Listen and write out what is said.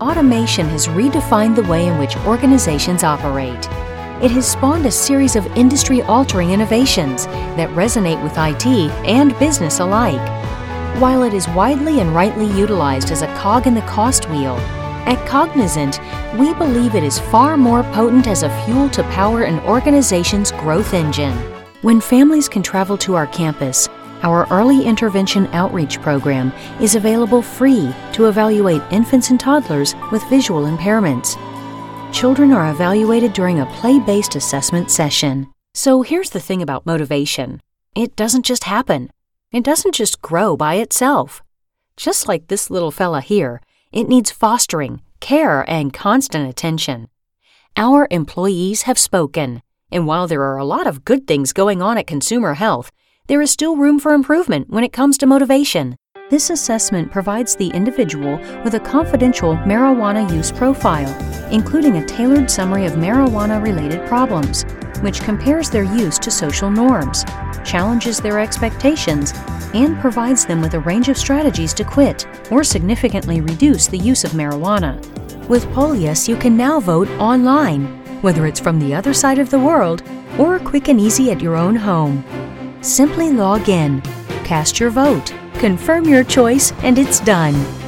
Automation has redefined the way in which organizations operate. It has spawned a series of industry-altering innovations that resonate with IT and business alike. While it is widely and rightly utilized as a cog in the cost wheel, at Cognizant, we believe it is far more potent as a fuel to power an organization's growth engine. When families can travel to our campus, our Early Intervention Outreach Program is available free to evaluate infants and toddlers with visual impairments. Children are evaluated during a play-based assessment session. So here's the thing about motivation. It doesn't just happen. It doesn't just grow by itself. Just like this little fella here, it needs fostering, care, and constant attention. Our employees have spoken, and while there are a lot of good things going on at Consumer Health, there is still room for improvement when it comes to motivation. This assessment provides the individual with a confidential marijuana use profile, including a tailored summary of marijuana-related problems, which compares their use to social norms, challenges their expectations, and provides them with a range of strategies to quit or significantly reduce the use of marijuana. With Polius, you can now vote online, whether it's from the other side of the world or quick and easy at your own home. Simply log in, cast your vote, confirm your choice, and it's done.